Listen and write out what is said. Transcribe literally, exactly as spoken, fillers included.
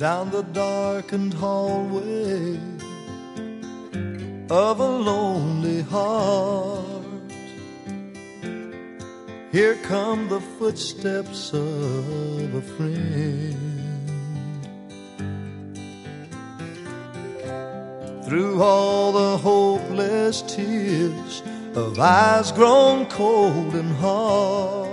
down the darkened hallway of a lonely heart. Here come the footsteps of a friend. Through all the hopeless tears of eyes grown cold and hard,